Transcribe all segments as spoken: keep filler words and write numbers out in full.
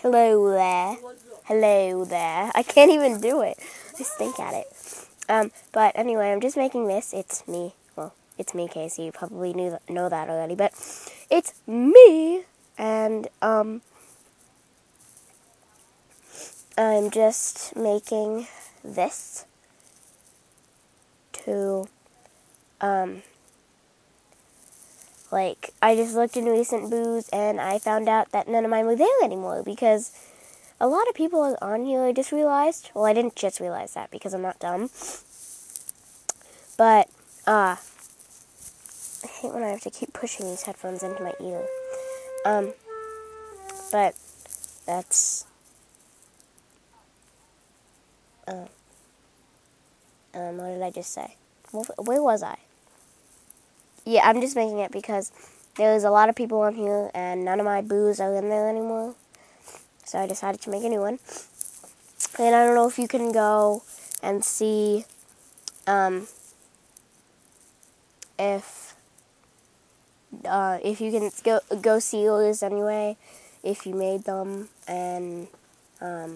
Hello there. Hello there. I can't even do it. I stink at it. Um, but anyway, I'm just making this. It's me. Well, it's me, Casey. You probably knew th- know that already, but it's me. And, um, I'm just making this to, um, like, I just looked in recent booze and I found out that none of mine were there anymore because a lot of people on here, I just realized, well, I didn't just realize that because I'm not dumb, but, uh, I hate when I have to keep pushing these headphones into my ear, um, but that's, uh, um, what did I just say? Where was I? Yeah, I'm just making it because there's a lot of people on here and none of my booze are in there anymore, so I decided to make a new one, and I don't know if you can go and see, um, if, uh, if you can go, go see yours anyway, if you made them, and, um,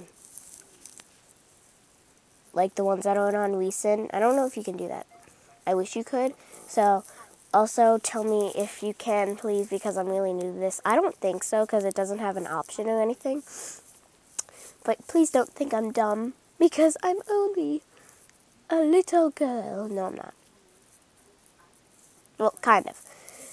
like the ones that are on recent. I don't know if you can do that. I wish you could. So, also tell me if you can, please, because I'm really new to this. I don't think so, because it doesn't have an option or anything. But please don't think I'm dumb, because I'm only a little girl. No, I'm not. Well, kind of.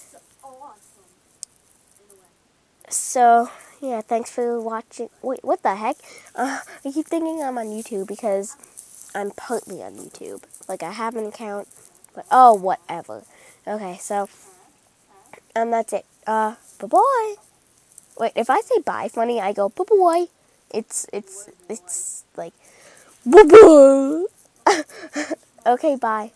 So, yeah, thanks for watching. Wait, what the heck? Uh, I keep thinking I'm on YouTube because I'm partly on YouTube. Like, I have an account, but oh, whatever. Okay, so, um, that's it. Uh, bye-bye. Wait, if I say bye funny, I go bye-bye. It's, it's, it's like, bye-bye. Okay, bye.